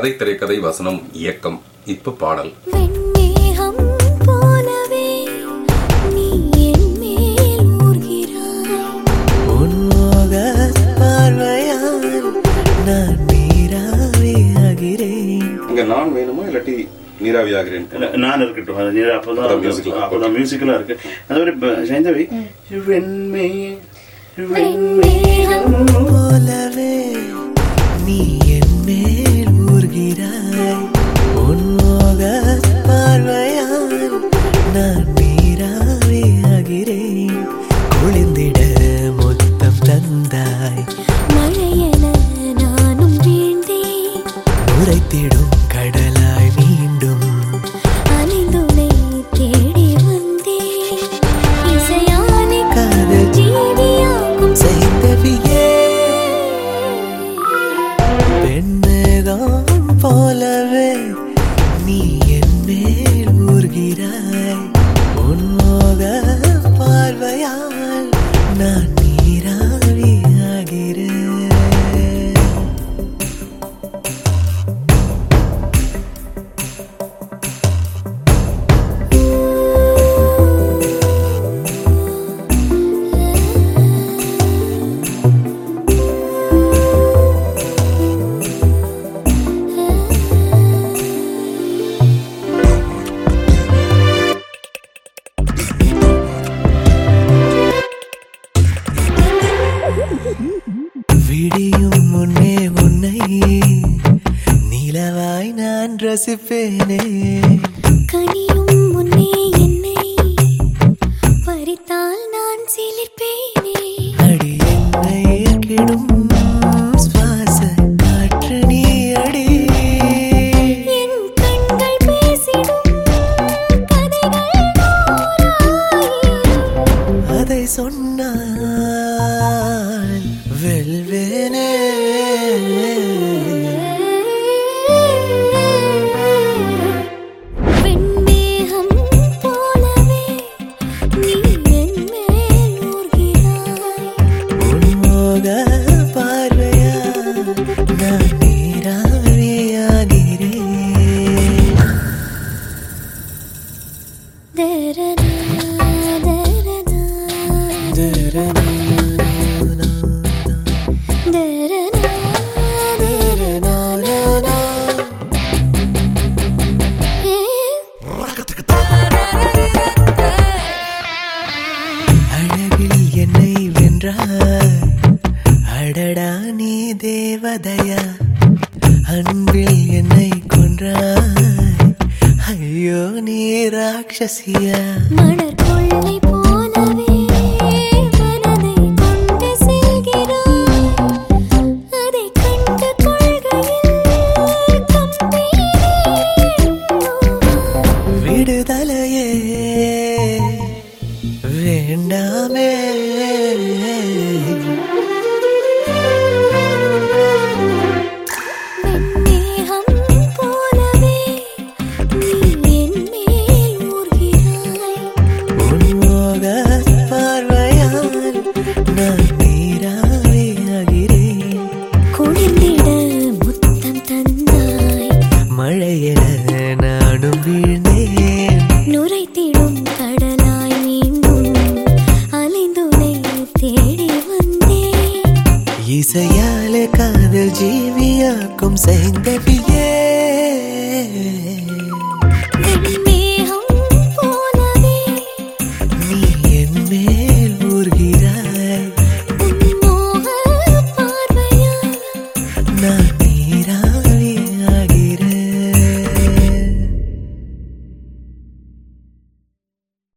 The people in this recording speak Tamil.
கதை, திரைக்கதை, வசனம், இயக்கம். இப்ப பாடல். இங்க நான் வேணுமா இல்லாட்டி நீராவி ஆகிறேன்? நான் இருக்கட்டும், அது நீரா அப்பதான் மியூசிக்கலா இருக்கு. அது மாதிரி சைந்தவி போலவே நீ என் மேல் ஊர்கிறாய், உன்மோக பார்வையால் நான் நீராவி ஆகிறேன். குளிர்ந்திட மொத்தம் தந்தாய், மழையென நானும் வீழ்ந்தேன். உரைத்திடும் கடலாய் மீண்டும் அலைந்துனை தேடி வந்தேன். இசையானே காதல் ஜீவியாக்கும் செய்தவியே, பெண்மேகம் போலவே நீ என் மேல் ஊர்கிறாய், உன்மோக பார்வையால் நான் நீராவி ஆகிறேன். விடியும் முன்னே உன்னை நிலவாய் நான் ரசிப்பேனே, கனியும் முன்னே என்னை பறித்தால் நான் சிலிர்ப்பேனே. அடி என்னை கிடும் சுவாச காற்று நீ அடி, என் கண்கள் பேசிடும் கதைகள் நூறாயிரம். அதை சொன்னால் வெல்வேனே. வெண்மேகம் போலவே நீ என் மேல் ஊர்கிறாய், உன்மோக பார்வையால் நான் நீராவியாகிறேன். தரனா தரனா தரனா தரனா தரனா. அழகில் என்னை வென்றாய், அடடா நீ தேவதையா, அன்பில் என்னை கொன்றாய், ஐயோ நீ ராட்சசியா. மணற் கொள்ளை போலவே மனதை கொண்டு செல்கிறாய், அதை கண்டு கொள்கையில் கம்பீரேன். விடுதலையே வேண்டாமே, வெண்மேகம் போலவே நீ என் மேல் ஊர்கிறாய், உன்மோக பார்வையால் நான் நீராவியாகிறேன். குளிர்ந்திட முத்தம் தந்தாய், மழையென நானும் வீழ்ந்தேன், நுரைத்திடும் கடலாய் மீண்டும் அலைந்துனை தேடி வந்தேன். இசையாலே காதல் ஜீவியாக்கும் செய்தவியே.